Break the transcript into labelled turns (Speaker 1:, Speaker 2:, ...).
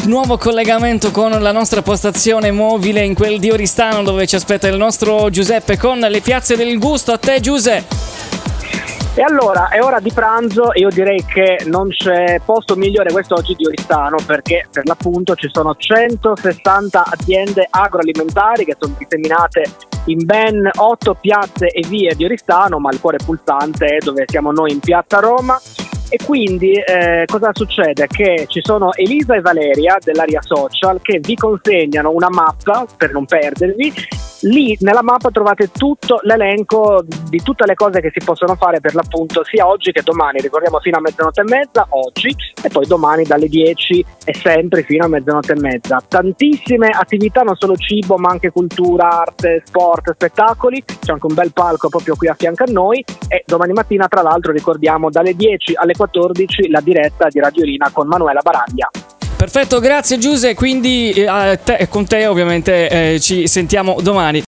Speaker 1: nuovo collegamento con la nostra postazione mobile in quel di Oristano, dove ci aspetta il nostro Giuseppe con le piazze del gusto. A te, Giuseppe.
Speaker 2: E allora è ora di pranzo e io direi che non c'è posto migliore quest'oggi di Oristano, perché per l'appunto ci sono 160 aziende agroalimentari che sono disseminate in ben 8 piazze e vie di Oristano, ma il cuore pulsante è dove siamo noi, in piazza Roma. E quindi cosa succede? Che ci sono Elisa e Valeria dell'area social che vi consegnano una mappa per non perdervi. Lì nella mappa trovate tutto l'elenco di tutte le cose che si possono fare per l'appunto sia oggi che domani. Ricordiamo fino a mezzanotte e mezza oggi, e poi domani dalle 10 e sempre fino a mezzanotte e mezza. Tantissime attività, non solo cibo ma anche cultura, arte, sport, spettacoli. C'è anche un bel palco proprio qui a fianco a noi, e domani mattina tra l'altro ricordiamo dalle 10 alle 14 la diretta di Radio Rina con Manuela Baraglia.
Speaker 1: Perfetto, grazie Giuse, quindi con te ovviamente ci sentiamo domani.